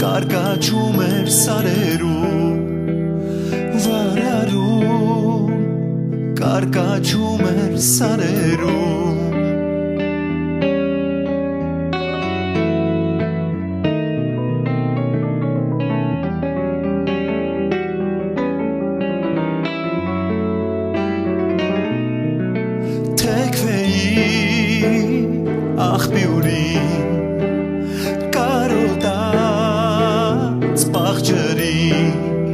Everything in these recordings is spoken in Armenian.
Կարկաչում էր սարերում վարարում Կարկաչում էր սարերում Թեքվեի աղբյուրին Կարոտած պաղջրին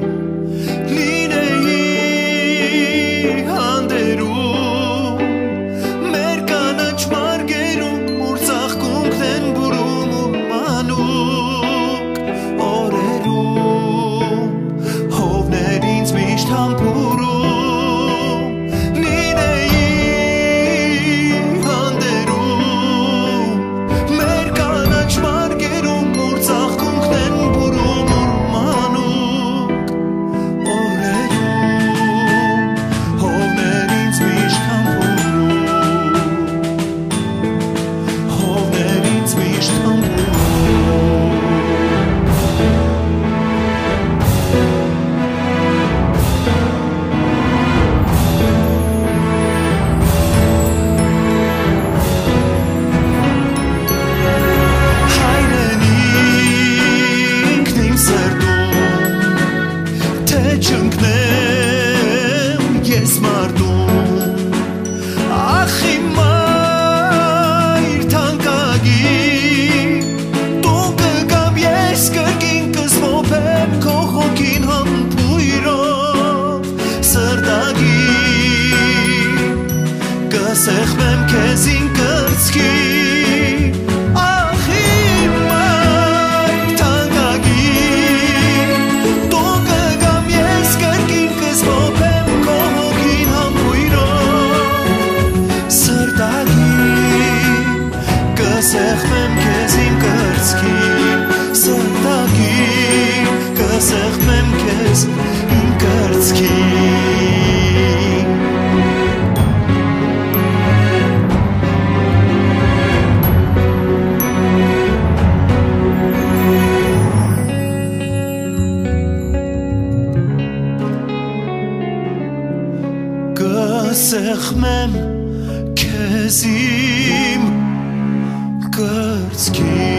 Լինեի հանդերում Մեր կանաչ մարգերում Ուր ծաղկունքն են բուրում ու մանուկ Օրերում հովներ ինձ միշտ համբուրում Չընկնեմ ես մարդում Ախ իմ մայր թանկագին Դու կգամ ես կրկին կզմոփեմ քո հոգին համբույրով Սրտագին կսեղմեմ քեզին կրծքին Ախ իմ մայր թանկագին Դու կգամ ես կրկին կզմոփեմ քո հոգին համբույրով Սրտագին կսեղմեմ քեզին կրծքին Սրտագին կսեղմեմ քեզ իմ կրծքին Կսեղմեմ քեզ իմ կրծքին